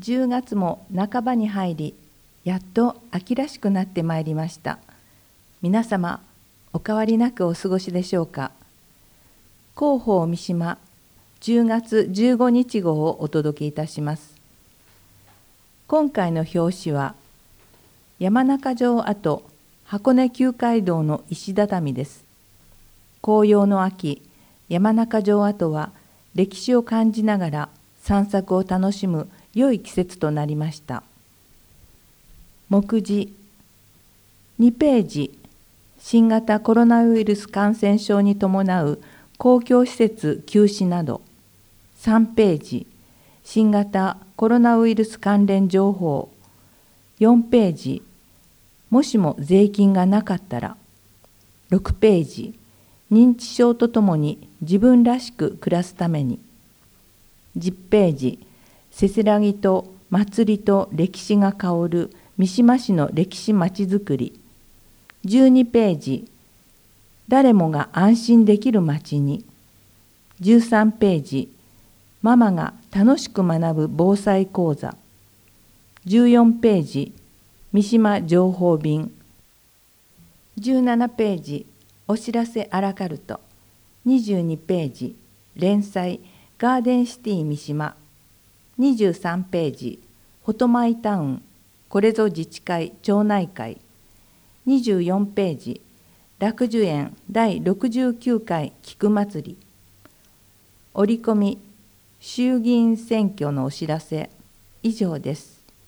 10月も半ばに入り、やっと秋らしくなってまいりました。皆様、お変わりなくお過ごしでしょうか。広報三島10月15日号をお届けいたします。今回の表紙は、山中城跡箱根旧街道の石畳です。紅葉の秋、山中城跡は歴史を感じながら散策を楽しむ良い季節となりました。目次2ページ、新型コロナウイルス感染症に伴う公共施設休止など。3ページ、新型コロナウイルス関連情報。4ページ、もしも税金がなかったら。6ページ、認知症とともに自分らしく暮らすために。10ページ、せせらぎと祭りと歴史が香る三島市の歴史まちづくり。12ページ、誰もが安心できる街に。13ページ、ママが楽しく学ぶ防災講座。14ページ、三島情報便。17ページ、お知らせアラカルト。22ページ、連載ガーデンシティ三島。23ページ、フォトマイタウン、これぞ自治会町内会。24ページ、楽寿園第69回菊祭り。折り込み、衆議院選挙のお知らせ。以上です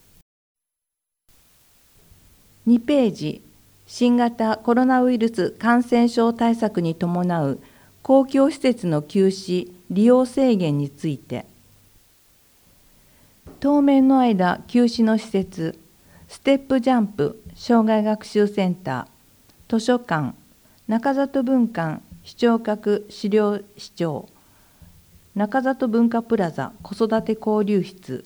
。2ページ、新型コロナウイルス感染症対策に伴う公共施設の休止・利用制限について。当面の間休止の施設、ステップジャンプ障害学習センター、図書館、中里文館視聴覚資料視聴、中里文化プラザ子育て交流室、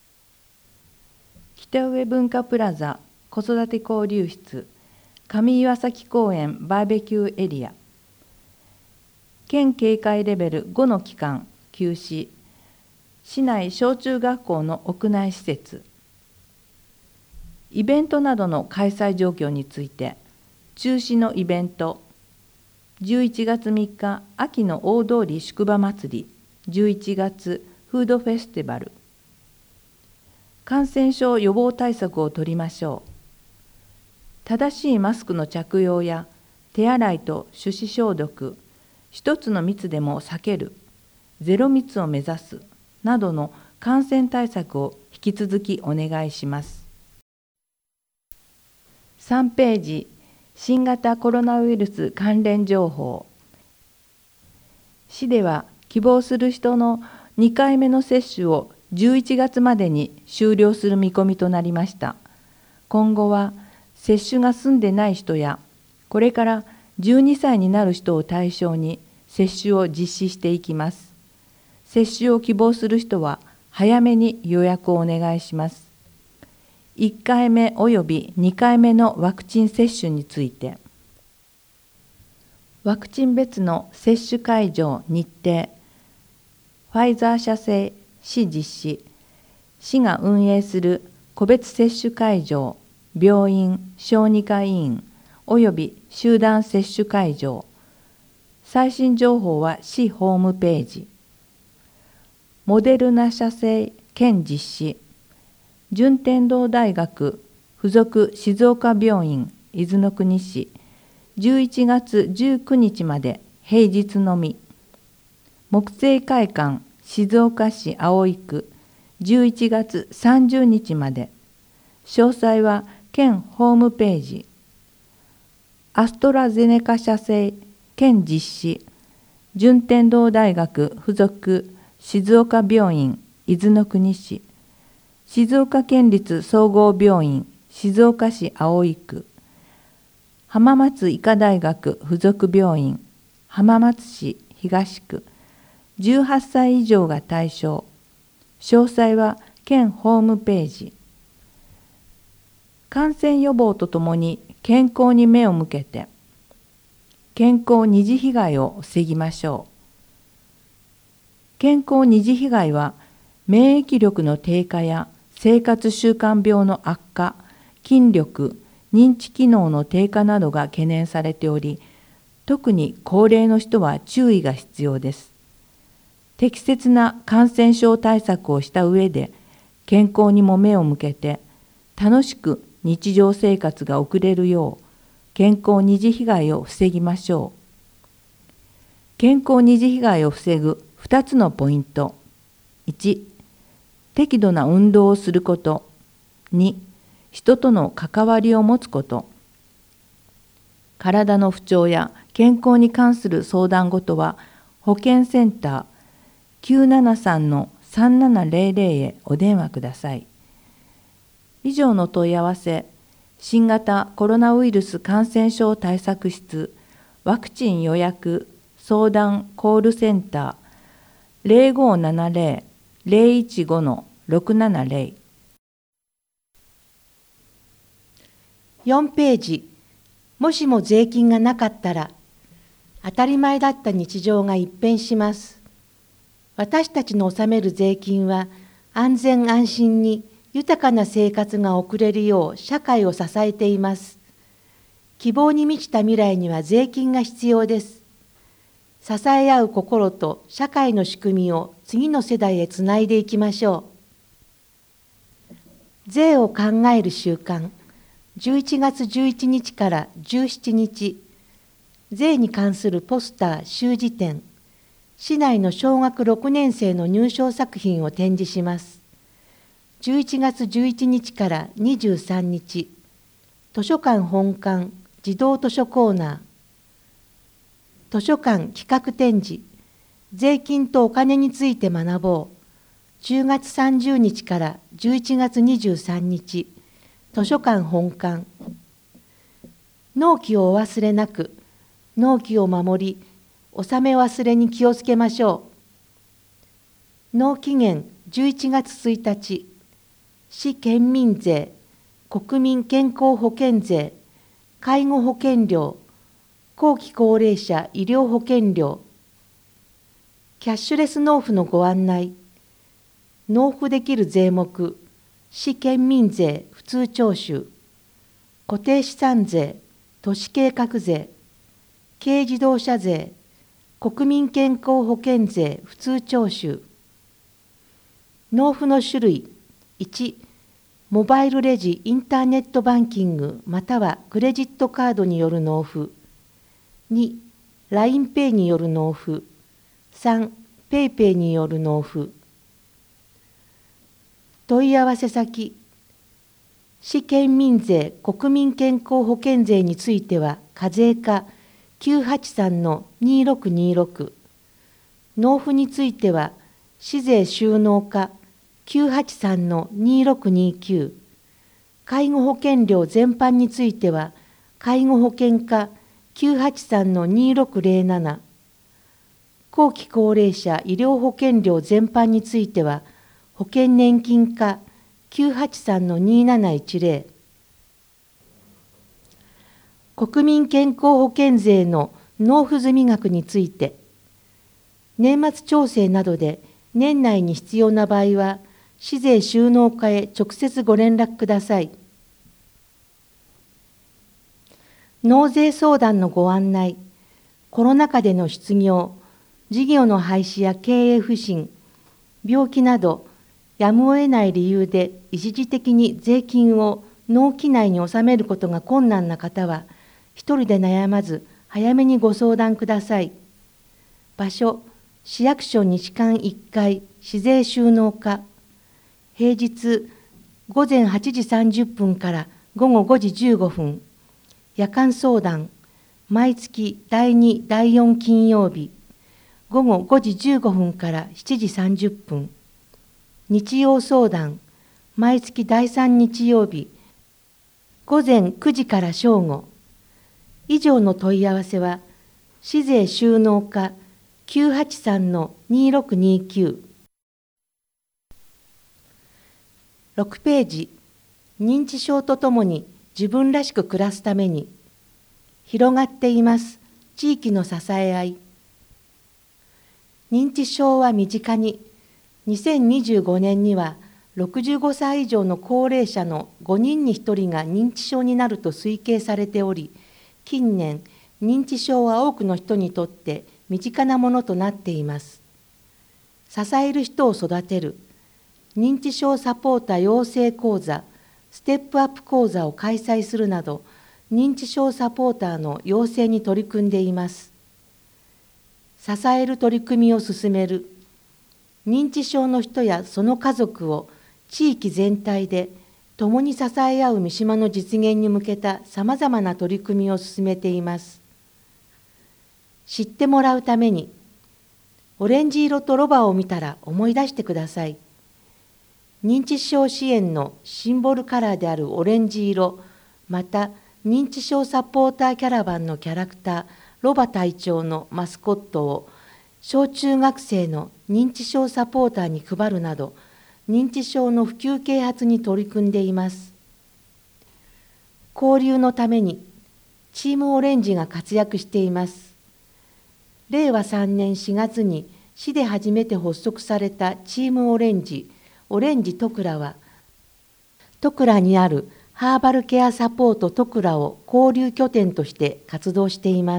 北上文化プラザ子育て交流室、上岩崎公園バーベキューエリア。県警戒レベル5の期間休止、市内小中学校の屋内施設。イベントなどの開催状況について、中止のイベント、11月3日秋の大通り宿場祭り、11月フードフェスティバル。感染症予防対策を取りましょう。正しいマスクの着用や手洗いと手指消毒、一つの密でも避ける、ゼロ密を目指すなどの感染対策を引き続きお願いします。3ページ、新型コロナウイルス関連情報。市では希望する人の2回目の接種を11月までに終了する見込みとなりました。今後は接種が済んでない人や、これから12歳になる人を対象に接種を実施していきます。接種を希望する人は早めに予約をお願いします。1回目および2回目のワクチン接種について。ワクチン別の接種会場日程。ファイザー社製、市実施。市が運営する個別接種会場、病院、小児科医院、および集団接種会場。最新情報は市ホームページ。モデルナ社製兼実施、順天堂大学附属静岡病院伊豆の国市、11月19日まで平日のみ。木星会館静岡市葵区、11月30日まで。詳細は県ホームページ。アストラゼネカ社製兼実施、順天堂大学附属静岡病院伊豆の国市、静岡県立総合病院静岡市葵区、浜松医科大学附属病院浜松市東区、18歳以上が対象。詳細は県ホームページ。感染予防とともに健康に目を向けて、健康二次被害を防ぎましょう。健康二次被害は免疫力の低下や生活習慣病の悪化、筋力、認知機能の低下などが懸念されており、特に高齢の人は注意が必要です。適切な感染症対策をした上で、健康にも目を向けて、楽しく日常生活が送れるよう、健康二次被害を防ぎましょう。健康二次被害を防ぐ2つのポイント。1、適度な運動をすること。2、人との関わりを持つこと。体の不調や健康に関する相談事は、保健センター 973-3700 へお電話ください。以上の問い合わせ、新型コロナウイルス感染症対策室ワクチン予約相談コールセンター 0570-015-670。 4ページ。もしも税金がなかったら、当たり前だった日常が一変します。私たちの納める税金は、安全安心に豊かな生活が送れるよう社会を支えています。希望に満ちた未来には税金が必要です。支え合う心と社会の仕組みを次の世代へつないでいきましょう。税を考える習慣。11月11日から17日、税に関するポスター習字展、市内の小学6年生の入賞作品を展示します。11月11日から23日、図書館本館児童図書コーナー、図書館企画展示、税金とお金について学ぼう、10月30日から11月23日、図書館本館。納期をお忘れなく、納期を守り、納め忘れに気をつけましょう。納期限11月1日、市県民税、国民健康保険税、介護保険料、後期高齢者医療保険料、キャッシュレス納付のご案内、納付できる税目、市県民税普通徴収、固定資産税、都市計画税、軽自動車税、国民健康保険税普通徴収。納付の種類。1、モバイルレジ・インターネットバンキングまたはクレジットカードによる納付。2、LINEPay による納付。3、PayPay による納付。問い合わせ先。市県民税国民健康保険税については課税課 983-2626。納付については市税収納課 983-2629。介護保険料全般については介護保険課 983-2607。後期高齢者医療保険料全般については保険年金課 983-2710。国民健康保険税の納付済額について、年末調整などで年内に必要な場合は、市税収納課へ直接ご連絡ください。納税相談のご案内、コロナ禍での失業、事業の廃止や経営不振、病気など、やむを得ない理由で一時的に税金を納期内に納めることが困難な方は、一人で悩まず早めにご相談ください。場所、市役所西館1階市税収納課。平日午前8時30分から午後5時15分。夜間相談、毎月第2、第4金曜日。午後5時15分から7時30分。日曜相談、毎月第3日曜日、午前9時から正午。以上の問い合わせは、市税収納課 983-2629。6ページ。認知症とともに自分らしく暮らすために、広がっています。地域の支え合い。認知症は身近に、2025年には 65歳以上の高齢者の5人に1人が認知症になると推計されており、近年、認知症は多くの人にとって身近なものとなっています。支える人を育てる、認知症サポーター養成講座、ステップアップ講座を開催するなど、認知症サポーターの養成に取り組んでいます。支える取り組みを進める、認知症の人やその家族を地域全体で共に支え合う三島の実現に向けたさまざまな取り組みを進めています。知ってもらうために、オレンジ色とロバを見たら思い出してください。認知症支援のシンボルカラーであるオレンジ色、また認知症サポーターキャラバンのキャラクター、ロバ隊長のマスコットを小中学生の認知症サポーターに配るなど、認知症の普及啓発に取り組んでいます。交流のためにチームオレンジが活躍しています。令和3年4月に市で初めて発足されたチームオレンジ、オレンジトクラは、トクラにあるハーバルケアサポートトクラを交流拠点として活動しています。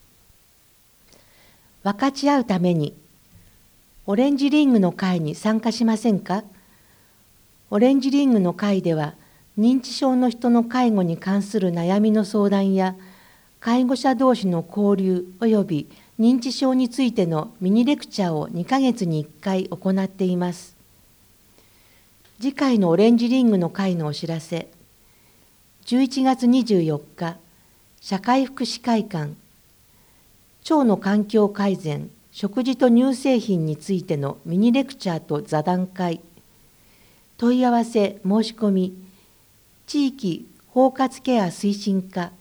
分かち合うために、オレンジリングの会に参加しませんか？オレンジリングの会では、認知症の人の介護に関する悩みの相談や、介護者同士の交流及び認知症についてのミニレクチャーを2ヶ月に1回行っています。次回のオレンジリングの会のお知らせ。11月24日、社会福祉会館、腸の環境改善、食事と乳製品についてのミニレクチャーと座談会。問い合わせ申し込み、地域包括ケア推進課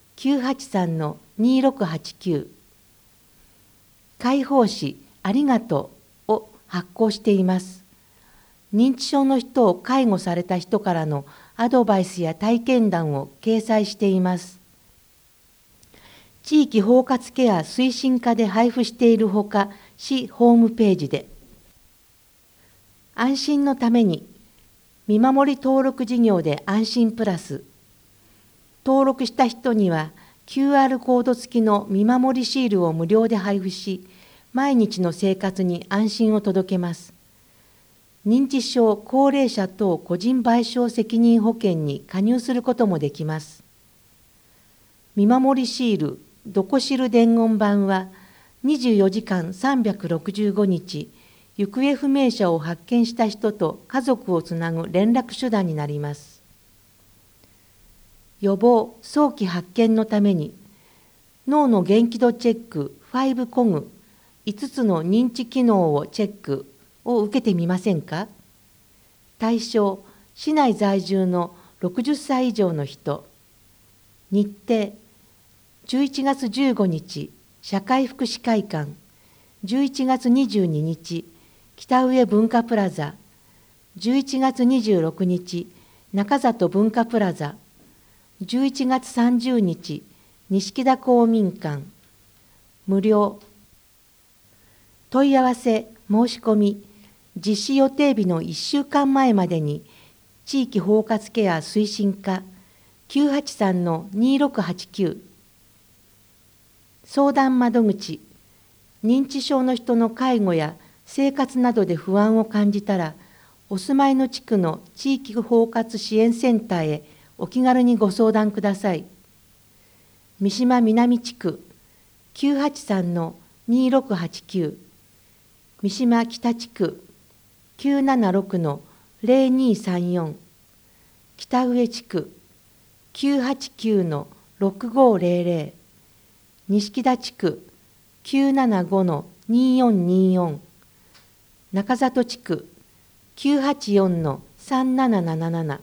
983-2689 解放誌ありがとうを発行しています。認知症の人を介護された人からのアドバイスや体験談を掲載しています。地域包括ケア推進課で配布しているほか、市ホームページで。安心のために、見守り登録事業で安心プラス。登録した人には QR コード付きの見守りシールを無料で配布し、毎日の生活に安心を届けます。認知症、高齢者等個人賠償責任保険に加入することもできます。見守りシール、どこ知る伝言板は、24時間365日、行方不明者を発見した人と家族をつなぐ連絡手段になります。予防・早期発見のために、脳の元気度チェック5コグ、5つの認知機能をチェックを受けてみませんか？対象、市内在住の60歳以上の人。日程、11月15日、社会福祉会館、11月22日、北上文化プラザ、11月26日、中里文化プラザ、11月30日、錦田公民館、無料。問い合わせ、申し込み、実施予定日の1週間前までに、地域包括ケア推進課 983-2689 相談窓口、認知症の人の介護や生活などで不安を感じたら、お住まいの地区の地域包括支援センターへお気軽にご相談ください。三島南地区 983-2689 三島北地区 976-0234 北上地区 989-6500 錦田地区 975-2424 中里地区 984-3777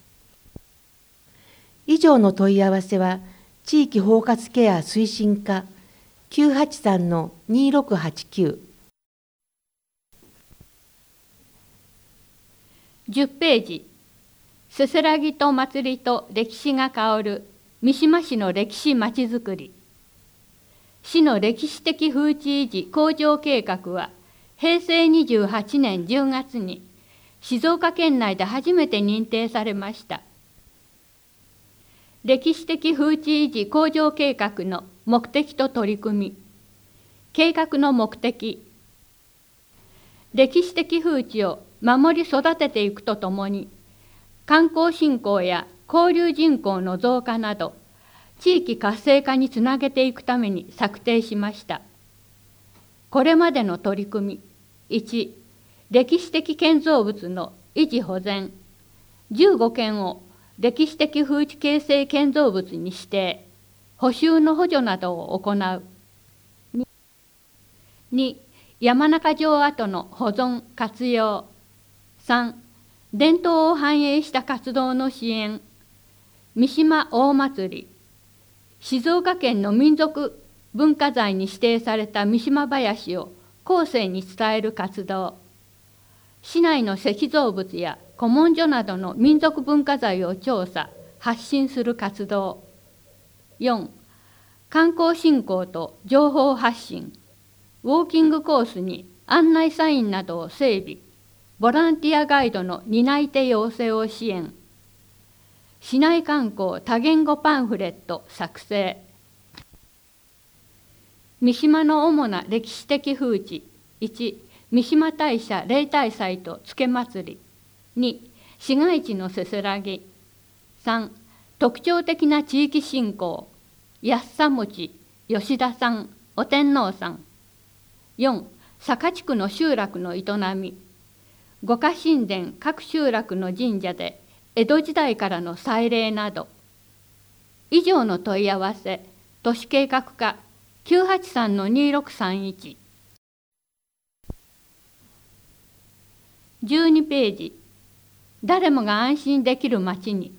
以上の問い合わせは地域包括ケア推進課 983-2689 10ページ、せせらぎと祭りと歴史が香る三島市の歴史まちづくり。市の歴史的風致維持向上計画は、平成28年10月に静岡県内で初めて認定されました。歴史的風致維持向上計画の目的と取り組み。計画の目的。歴史的風致を守り育てていくとともに、観光振興や交流人口の増加など、地域活性化につなげていくために策定しました。これまでの取り組み。1、歴史的建造物の維持保全。15件を歴史的風致形成建造物に指定、補修の補助などを行う。2、山中城跡の保存・活用。3、伝統を反映した活動の支援。三島大祭り。静岡県の民族文化財に指定された三島林を後世に伝える活動。市内の石造物や古文書などの民族文化財を調査・発信する活動。4、観光振興と情報発信。ウォーキングコースに案内サインなどを整備。ボランティアガイドの担い手養成を支援。市内観光多言語パンフレット作成。三島の主な歴史的風致。1、三島大社例大祭とつけ祭り。2、市街地のせせらぎ。3、特徴的な地域振興。安さ餅、吉田さん、お天皇さん。4、坂地区の集落の営み。五家神殿各集落の神社で江戸時代からの祭礼など。以上の問い合わせ、都市計画課 983-2631。12ページ。誰もが安心できる街に。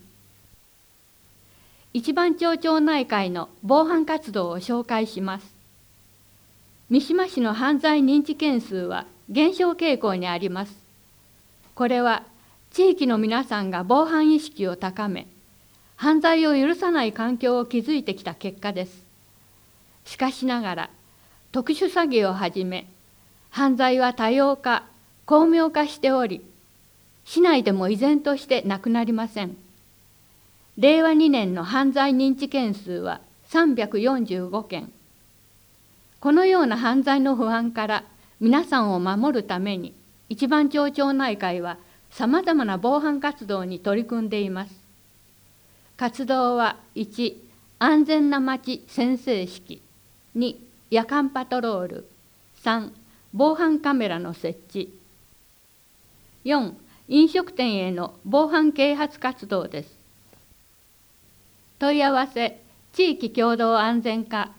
一番町町内会の防犯活動を紹介します。三島市の犯罪認知件数は減少傾向にあります。これは地域の皆さんが防犯意識を高め、犯罪を許さない環境を築いてきた結果です。しかしながら、特殊詐欺をはじめ、犯罪は多様化、巧妙化しており、市内でも依然としてなくなりません。令和2年の犯罪認知件数は345件。このような犯罪の不安から皆さんを守るために、一番町町内会はさまざまな防犯活動に取り組んでいます。活動は1、安全な街宣誓式。2、夜間パトロール。3、防犯カメラの設置。4、飲食店への防犯啓発活動です。問い合わせ、地域共同安全課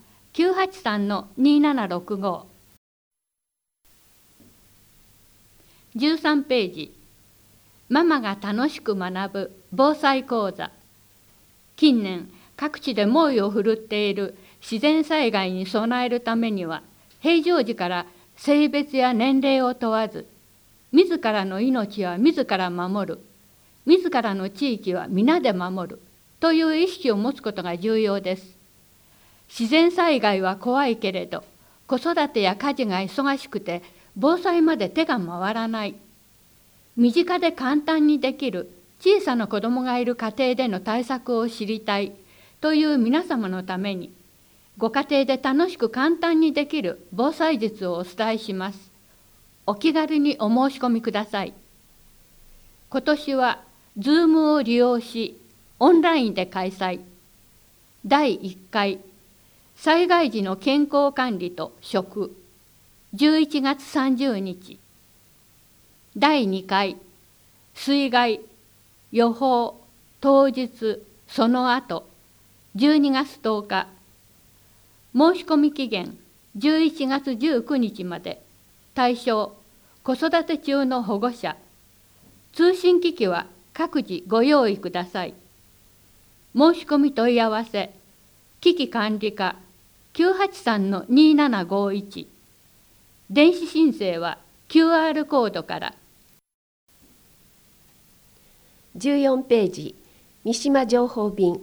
983-2765。13ページ。ママが楽しく学ぶ防災講座。近年、各地で猛威を振るっている自然災害に備えるためには、平常時から性別や年齢を問わず、自らの命は自ら守る、自らの地域は皆で守るという意識を持つことが重要です。自然災害は怖いけれど、子育てや家事が忙しくて、防災まで手が回らない。身近で簡単にできる小さな子どもがいる家庭での対策を知りたいという皆様のために、ご家庭で楽しく簡単にできる防災術をお伝えします。お気軽にお申し込みください。今年は Zoom を利用し、オンラインで開催。第1回、災害時の健康管理と食、11月30日。第2回、水害、予報、当日、その後、12月10日。申し込み期限、11月19日まで。対象、子育て中の保護者。通信機器は各自ご用意ください。申し込み問い合わせ、危機管理課 983-2751。電子申請は QR コードから。 14ページ、三島情報便。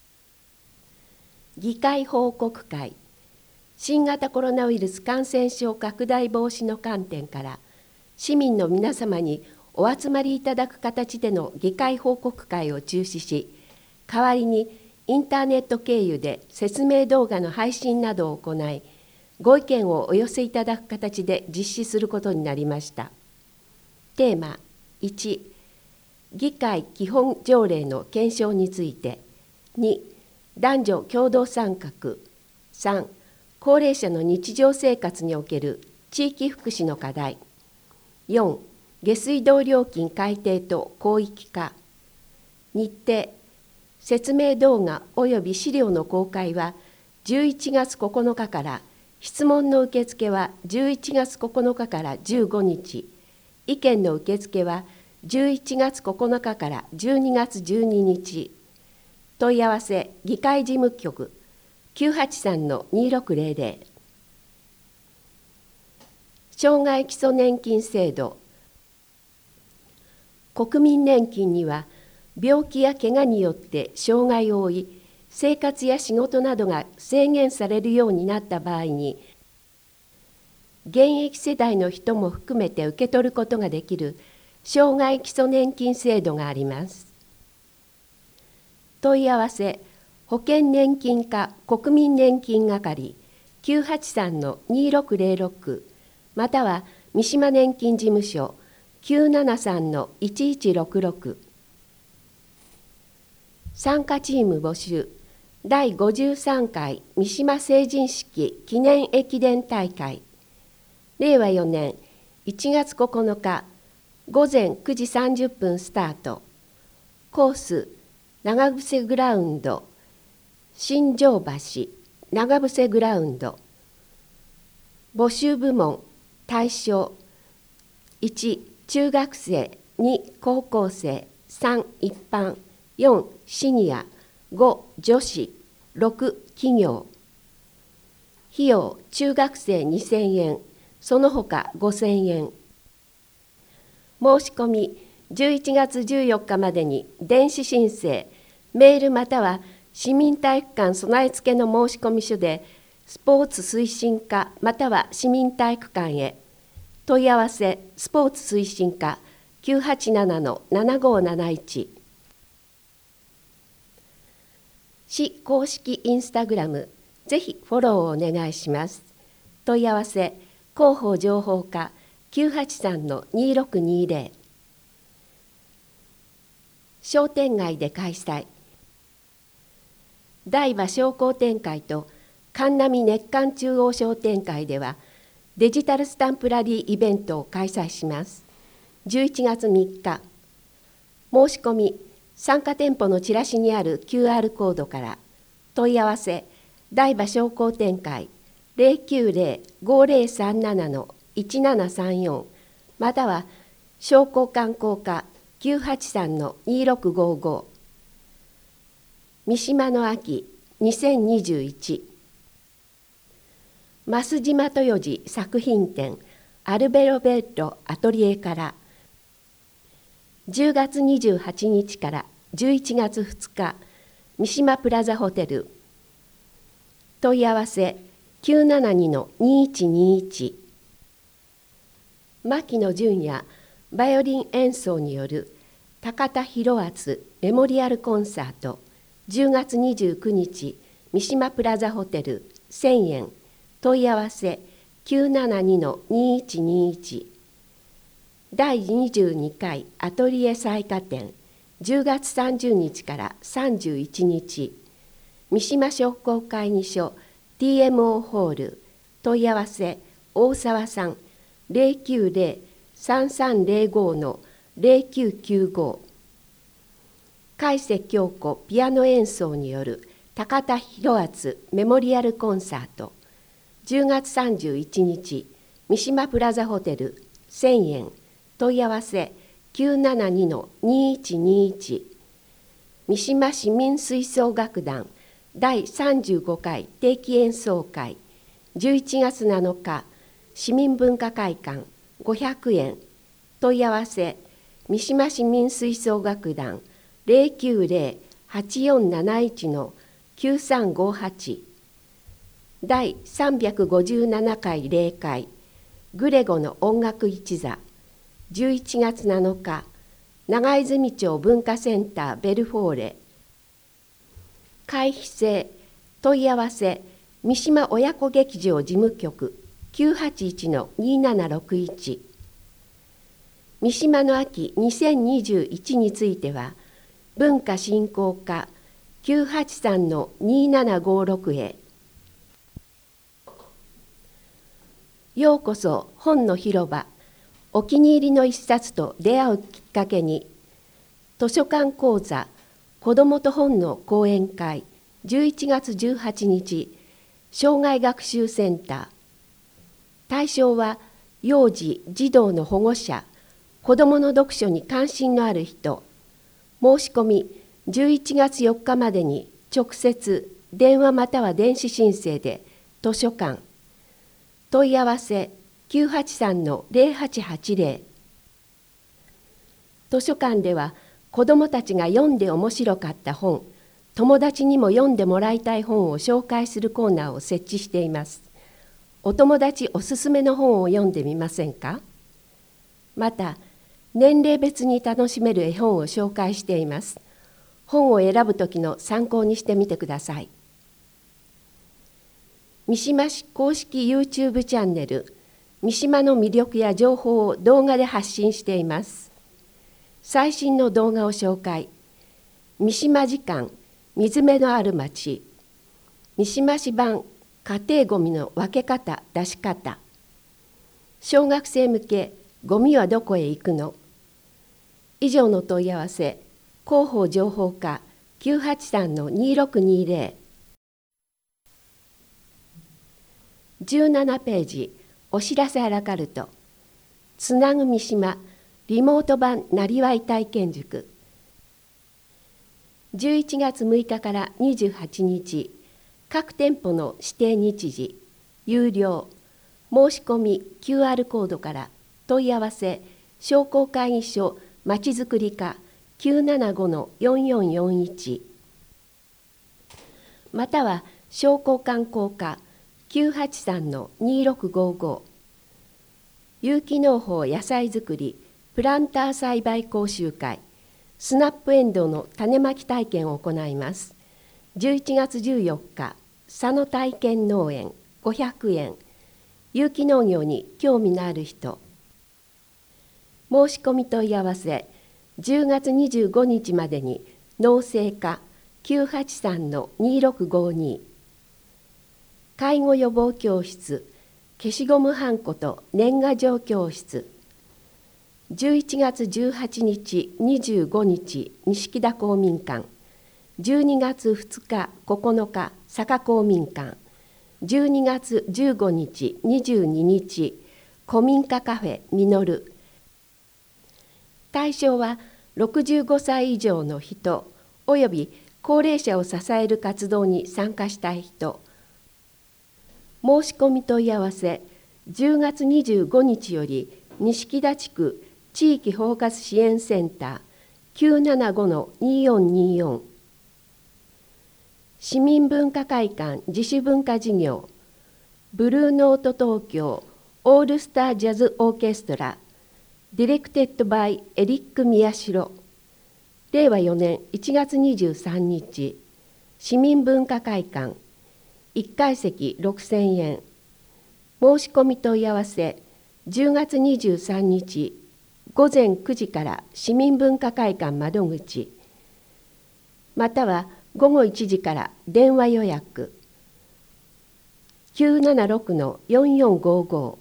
議会報告会。新型コロナウイルス感染症拡大防止の観点から、市民の皆様にお集まりいただく形での議会報告会を中止し、代わりにインターネット経由で説明動画の配信などを行い、ご意見をお寄せいただく形で実施することになりました。テーマ1、議会基本条例の検証について。2、男女共同参画。3、高齢者の日常生活における地域福祉の課題。4、下水道料金改定と広域化。日程、説明動画及び資料の公開は11月9日から、質問の受付は11月9日から15日、意見の受付は11月9日から12月12日。問い合わせ議会事務局 983-2600。障害基礎年金制度。国民年金には病気や怪我によって障害を負い、生活や仕事などが制限されるようになった場合に、現役世代の人も含めて受け取ることができる障害基礎年金制度があります。問い合わせ保険年金課国民年金係 983-2606 または三島年金事務所 973-1166。参加チーム募集。第53回三島成人式記念駅伝大会。令和4年1月9日午前9時30分スタート。コース長伏グラウンド、新庄橋、長伏グラウンド。募集部門、対象1、中学生、2、高校生、3、一般、4、シニア、5、女子、6、企業。費用、中学生2000円、その他5000円。申し込み、11月14日までに電子申請、メールまたは市民体育館備え付けの申込書でスポーツ推進課または市民体育館へ。問い合わせスポーツ推進課 987-7571。市公式インスタグラム、ぜひフォローをお願いします。問い合わせ広報情報課 983-2620。商店街で開催。台場商工展会と神波熱韓中央商店会ではデジタルスタンプラリーイベントを開催します。11月3日。申し込み、参加店舗のチラシにある QR コードから。問い合わせ、台場商工展会 090-5037-1734 または商工観光課 983-2655。三島の秋2021。増島豊次作品展アルベロベッロアトリエから10月28日から11月2日三島プラザホテル。問い合わせ 972-2121。牧野純也バイオリン演奏による高田博厚メモリアルコンサート10月29日三島プラザホテル1000円。問い合わせ 972-2121。第22回アトリエ彩花展10月30日から31日三島商工会議所 TMO ホール。問い合わせ大沢さん 090-3305-0995。海瀬京子ピアノ演奏による高田博厚メモリアルコンサート10月31日三島プラザホテル1000円。問い合わせ 972-2121。三島市民吹奏楽団第35回定期演奏会11月7日市民文化会館500円。問い合わせ三島市民吹奏楽団 090-8471-9358。第357回例会グレゴの音楽一座 11月7日、長泉町文化センターベルフォーレ。会費制問い合わせ三島親子劇場事務局 981-2761。三島の秋2021については、文化振興課 983-2756 へ。ようこそ本の広場。お気に入りの一冊と出会うきっかけに、図書館講座子どもと本の講演会11月18日、障害学習センター。対象は幼児・児童の保護者、子どもの読書に関心のある人。申し込み11月4日までに直接電話または電子申請で図書館。問い合わせ983-0880。図書館では子どもたちが読んで面白かった本、友達にも読んでもらいたい本を紹介するコーナーを設置しています。お友達おすすめの本を読んでみませんか？また、年齢別に楽しめる絵本を紹介しています。本を選ぶときの参考にしてみてください。三島市公式 YouTube チャンネル、三島の魅力や情報を動画で発信しています。最新の動画を紹介。三島時間、水辺のある町。三島市版、家庭ごみの分け方・出し方。小学生向け、ゴミはどこへ行くの？以上の問い合わせ、広報情報課 983-2620。17ページ、お知らせアラカルト。つなぐ三島、リモート版なりわい体験塾。11月6日から28日、各店舗の指定日時、有料、申し込み QR コードから問い合わせ、商工会議所まちづくり課 975-4441。または商工観光課 983-2655。有機農法野菜作りプランター栽培講習会、スナップエンドウの種まき体験を行います。11月14日、佐野体験農園500円。有機農業に興味のある人。申し込み問い合わせ、10月25日までに農政課 983-2652。介護予防教室、消しゴムはんこと年賀状教室。11月18日、25日、錦田公民館。12月2日、9日、坂公民館。12月15日、22日、古民家カフェみのる。対象は65歳以上の人および高齢者を支える活動に参加したい人。申し込み問い合わせ、10月25日より錦田地区地域包括支援センター 975-2424。市民文化会館自主文化事業、ブルーノート東京オールスタージャズオーケストラ、ディレクテッドバイエリック宮代。令和4年1月23日、市民文化会館、1階席6000円。申し込み問い合わせ、10月23日午前9時から市民文化会館窓口、または午後1時から電話予約。976-4455。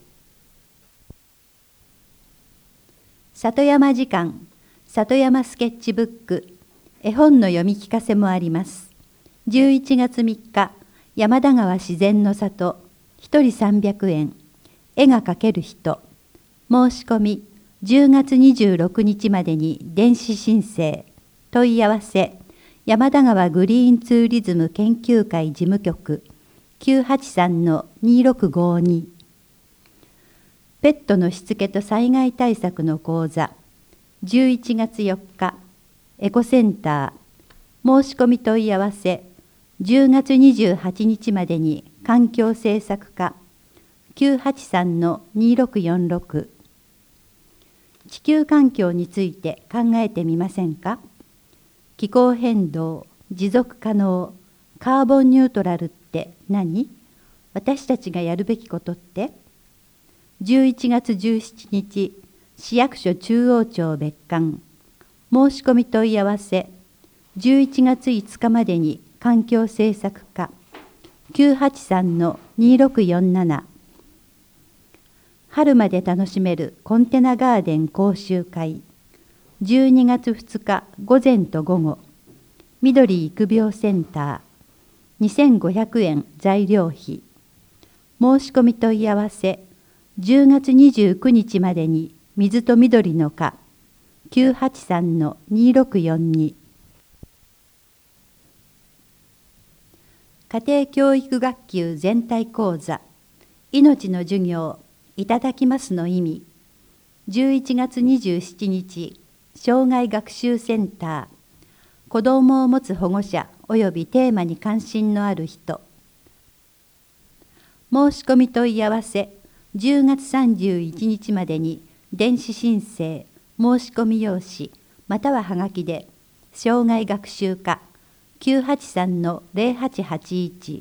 里山時間、里山スケッチブック、絵本の読み聞かせもあります。11月3日、山田川自然の里、1人300円、絵が描ける人。申し込み、10月26日までに電子申請。問い合わせ、山田川グリーンツーリズム研究会事務局、983-2652。ペットのしつけと災害対策の講座、11月4日、エコセンター。申し込み問い合わせ、10月28日までに環境政策課、983-2646。 地球環境について考えてみませんか？気候変動、持続可能、カーボンニュートラルって何？私たちがやるべきことって？11月17日、市役所中央庁別館、申し込み問い合わせ、11月5日までに環境政策課、983-2647。春まで楽しめるコンテナガーデン講習会、12月2日午前と午後、緑育苗センター、2500円材料費。申し込み問い合わせ、10月29日までに水と緑の課、983-2642。家庭教育学級全体講座、命の授業、いただきますの意味。11月27日、障害学習センター、子どもを持つ保護者及びテーマに関心のある人。申し込み問い合わせ、10月31日までに電子申請、申し込み用紙、またははがきで、障害学習課、983-0881。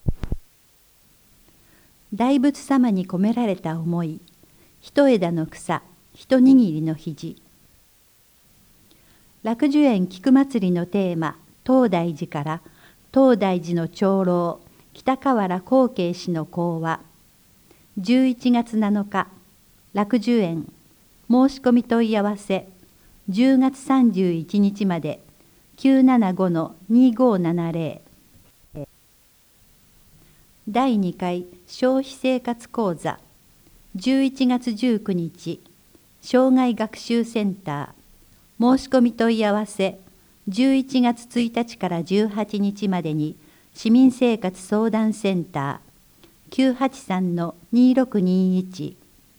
大仏様に込められた思い、一枝の草、一握りの肘。楽寿園菊祭りのテーマ、東大寺から、東大寺の長老、北河原光慶氏の講話。11月7日、楽寿園、申し込み問い合わせ、10月31日まで、975-2570。第2回消費生活講座、11月19日、障害学習センター、申し込み問い合わせ、11月1日から18日までに、市民生活相談センター、983-2621。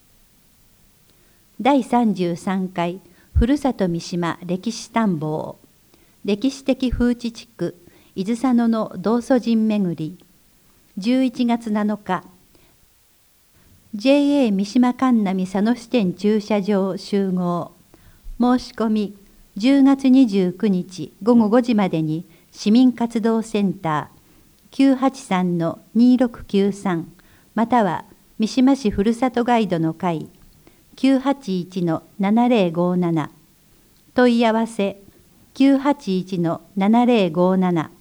第33回ふるさと三島歴史探訪、歴史的風致地区、伊豆佐野の道祖神巡り、11月7日、JA 三島神波佐野支店駐車場集合、申し込み、10月29日午後5時までに市民活動センター、983-2693、または三島市ふるさとガイドの会、981-7057、問い合わせ、981-7057。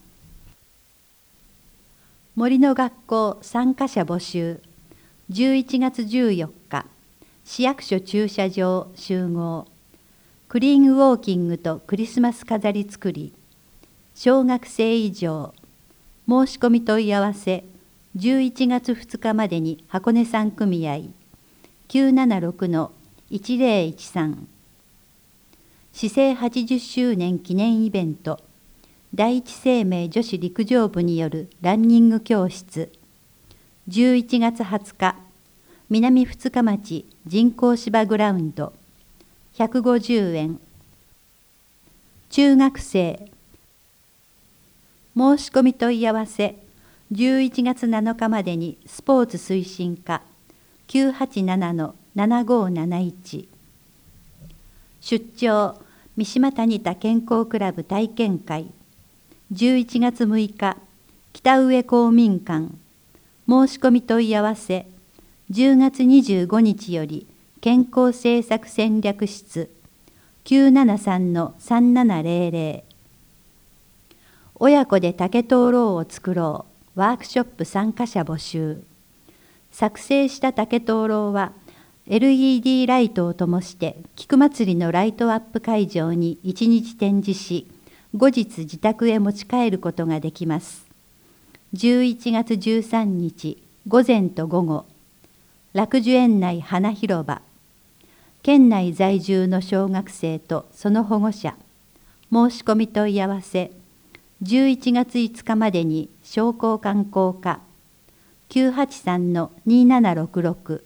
森の学校参加者募集、11月14日、市役所駐車場集合、クリーンウォーキングとクリスマス飾り作り、小学生以上、申し込み問い合わせ、11月2日までに箱根山組合、976-1013。市政80周年記念イベント、第一生命女子陸上部によるランニング教室、11月20日、南二日町人工芝グラウンド、150円。中学生、申し込み問い合わせ、11月7日までにスポーツ推進課、987-7571。出張、三島谷田健康クラブ体験会、11月6日、北上公民館、申し込み問い合わせ、10月25日より健康政策戦略室、973-3700。親子で竹灯籠を作ろう、ワークショップ参加者募集。作成した竹灯籠は、LED ライトを灯して菊祭りのライトアップ会場に1日展示し、後日自宅へ持ち帰ることができます。11月13日午前と午後、楽寿園内花広場、県内在住の小学生とその保護者、申し込み問い合わせ、11月5日までに商工観光課、983-2766。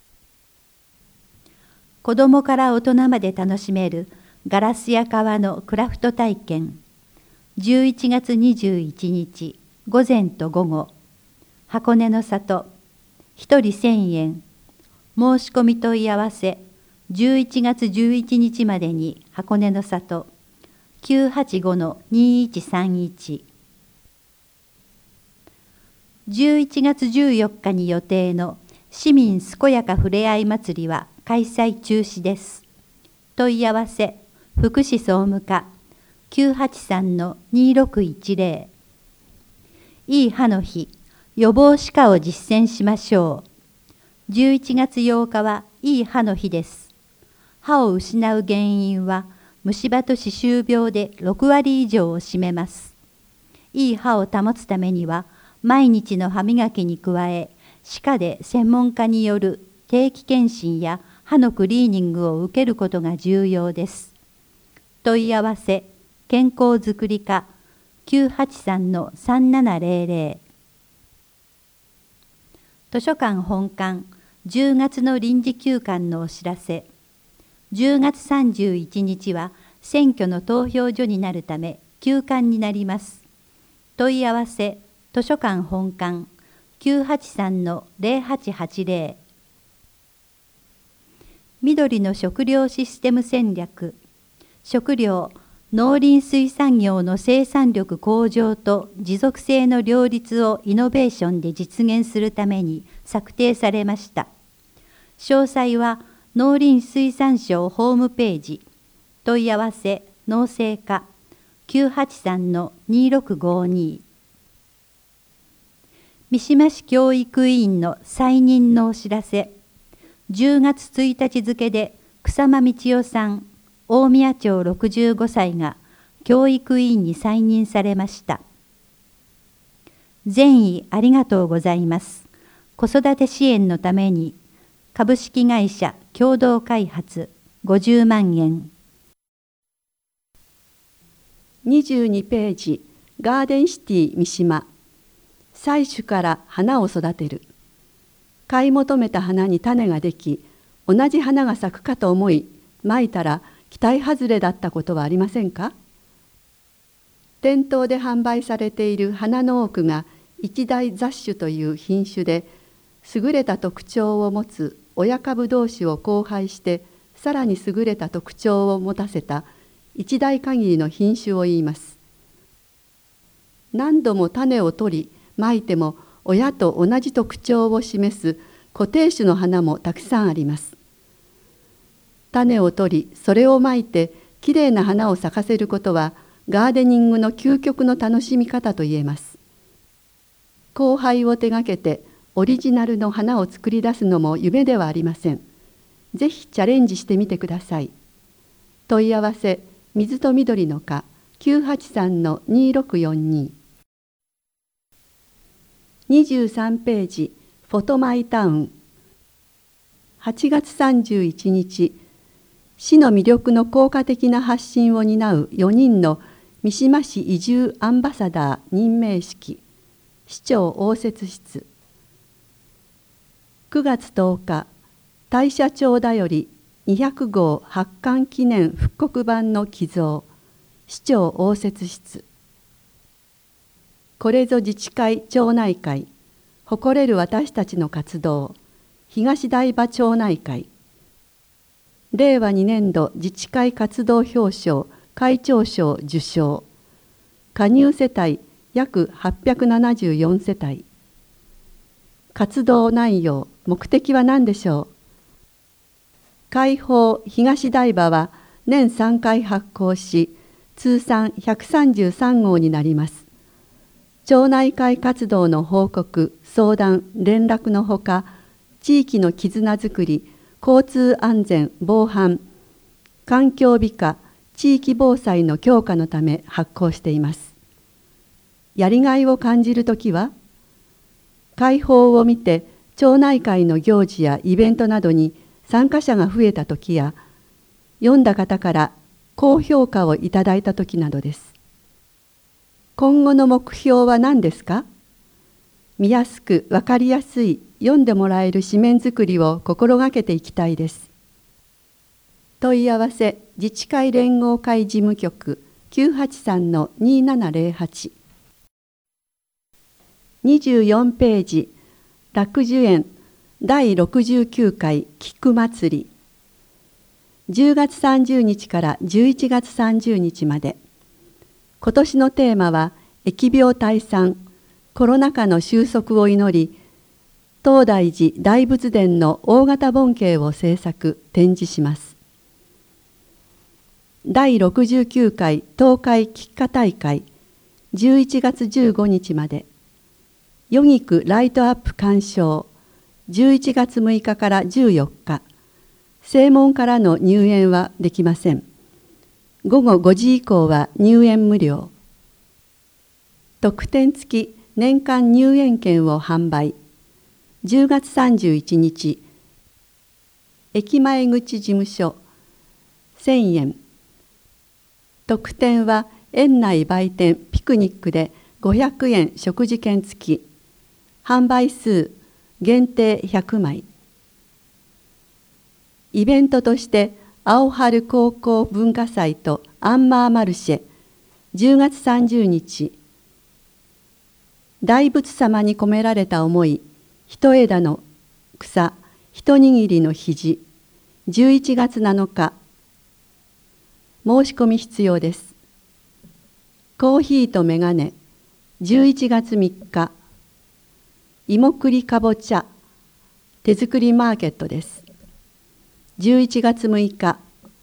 子どもから大人まで楽しめるガラスや革のクラフト体験、11月21日午前と午後、箱根の里、1人1000円、申し込み問い合わせ、 11月11日までに箱根の里 985-2131。11月14日に予定の市民健やかふれあい祭りは開催中止です。問い合わせ福祉総務課 983-2610。いい歯の日、予防歯科を実践しましょう。11月8日はいい歯の日です。歯を失う原因は虫歯と歯周病で6割以上を占めます。いい歯を保つためには毎日の歯磨きに加え、歯科で専門家による定期検診や歯のクリーニングを受けることが重要です。問い合わせ健康づくり課 983-3700。図書館本館10月の臨時休館のお知らせ。10月31日は選挙の投票所になるため休館になります。問い合わせ図書館本館 983-0880。緑の食料システム戦略。食料・農林水産業の生産力向上と持続性の両立をイノベーションで実現するために策定されました。詳細は農林水産省ホームページ。問い合わせ農政課 983-2652。三島市教育委員の再任のお知らせ。10月1日付で草間道夫さん、大宮町65歳が教育委員に再任されました。善意ありがとうございます。子育て支援のために株式会社共同開発50万円。 22ページ、ガーデンシティ三島。採取から花を育てる。買い求めた花に種ができ、同じ花が咲くかと思い、まいたら期待外れだったことはありませんか？店頭で販売されている花の多くが一大雑種という品種で、優れた特徴を持つ親株同士を交配して、さらに優れた特徴を持たせた一代限りの品種を言います。何度も種を取り、まいても親と同じ特徴を示す固定種の花もたくさんあります。種を取り、それをまいてきれいな花を咲かせることはガーデニングの究極の楽しみ方と言えます。交配を手がけてオリジナルの花を作り出すのも夢ではありません。ぜひチャレンジしてみてください。問い合わせ水と緑の課 983-2642。23ページ、フォトマイタウン。8月31日、市の魅力の効果的な発信を担う4人の三島市移住アンバサダー任命式、市長応接室。9月10日、大社町だより200号発刊記念復刻版の寄贈、市長応接室。これぞ自治会町内会、誇れる私たちの活動、東台場町内会。令和2年度自治会活動表彰会長賞受賞。加入世帯約874世帯。活動内容、目的は何でしょう。会報東台場は年3回発行し、通算133号になります。町内会活動の報告、相談、連絡のほか、地域の絆づくり、交通安全、防犯、環境美化、地域防災の強化のため発行しています。やりがいを感じるときは、会報を見て町内会の行事やイベントなどに参加者が増えたときや、読んだ方から高評価をいただいたときなどです。今後の目標は何ですか？見やすく分かりやすい読んでもらえる紙面作りを心がけていきたいです。問い合わせ自治会連合会事務局 983-2708。24ページ、楽寿園第69回菊祭り。 10月30日から11月30日まで。今年のテーマは、疫病退散、コロナ禍の収束を祈り、東大寺大仏殿の大型盆景を制作・展示します。第69回東海菊花大会、11月15日まで。余儀区ライトアップ鑑賞、11月6日から14日。正門からの入園はできません。午後5時以降は入園無料。特典付き年間入園券を販売。10月31日、駅前口事務所、1000円。特典は園内売店ピクニックで500円食事券付き。販売数限定100枚。イベントとして青春高校文化祭とアンマーマルシェ、10月30日。大仏様に込められた思い、一枝の草、一握りの肘、11月7日。申し込み必要です。コーヒーとメガネ、11月3日。芋栗かぼちゃ、手作りマーケットです。11月6日。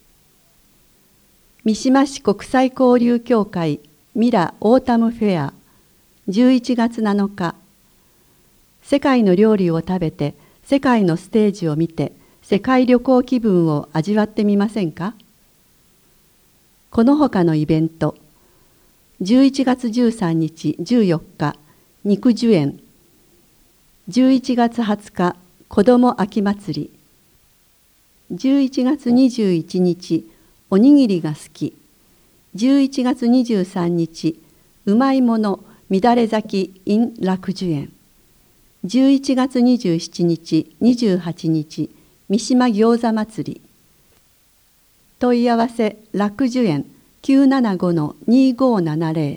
三島市国際交流協会ミラオータムフェア、11月7日。世界の料理を食べて、世界のステージを見て、世界旅行気分を味わってみませんか？この他のイベント、11月13日、14日、肉樹園、11月20日、子ども秋祭り、11月21日、おにぎりが好き、11月23日、うまいもの乱れ咲き in 楽樹園、11月27日、28日、三島餃子祭り。問い合わせ楽樹園 975-2570。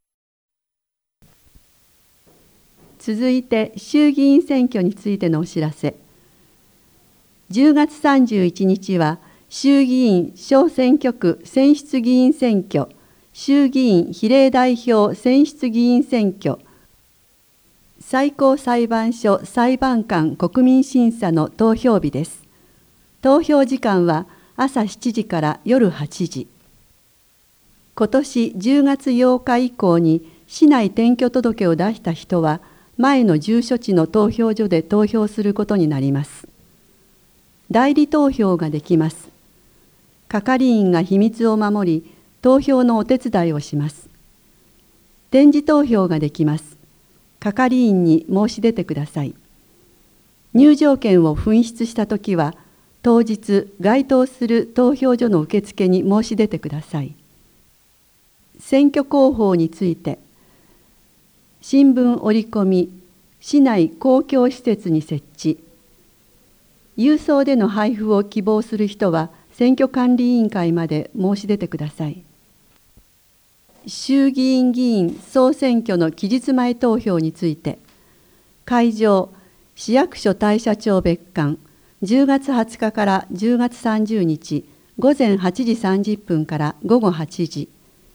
続いて衆議院選挙についてのお知らせ。10月31日は衆議院小選挙区選出議員選挙、衆議院比例代表選出議員選挙、最高裁判所裁判官国民審査の投票日です。投票時間は朝7時から夜8時。今年10月8日以降に市内転居届を出した人は、前の住所地の投票所で投票することになります。代理投票ができます。係員が秘密を守り、投票のお手伝いをします。点字投票ができます。係員に申し出てください。入場券を紛失したときは、当日該当する投票所の受付に申し出てください。選挙広報について、新聞折り込み、市内公共施設に設置。郵送での配布を希望する人は、選挙管理委員会まで申し出てください。衆議院議員総選挙の期日前投票について、会場、市役所大社長別館、10月20日から10月30日、午前8時30分から午後8時。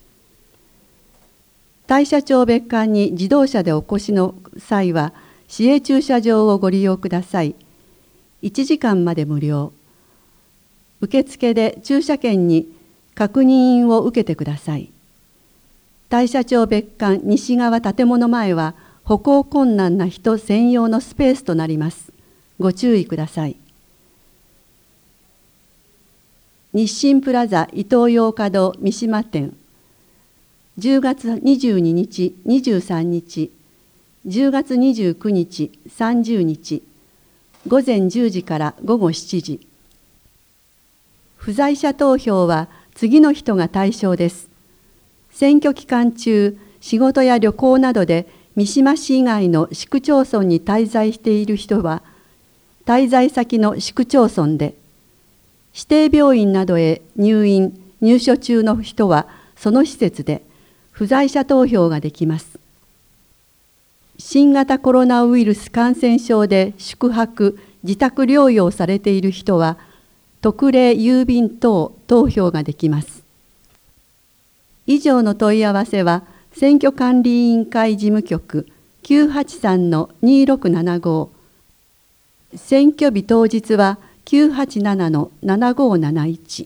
大社長別館に自動車でお越しの際は、市営駐車場をご利用ください。1時間まで無料。受付で駐車券に確認印を受けてください。大社長別館西側建物前は歩行困難な人専用のスペースとなります。ご注意ください。日清プラザイトーヨーカドー三島店、10月22日、23日、10月29日、30日、午前10時から午後7時。不在者投票は次の人が対象です。選挙期間中、仕事や旅行などで三島市以外の市区町村に滞在している人は、滞在先の市区町村で、指定病院などへ入院・入所中の人はその施設で不在者投票ができます。新型コロナウイルス感染症で宿泊・自宅療養されている人は、 特例郵便等投票ができます。以上の問い合わせは選挙管理委員会事務局 983-2675、選挙日当日は 987-7571。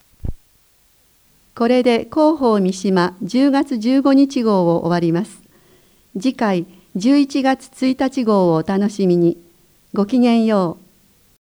これで広報三島10月15日号を終わります。次回11月1日号をお楽しみに。ごきげんよう。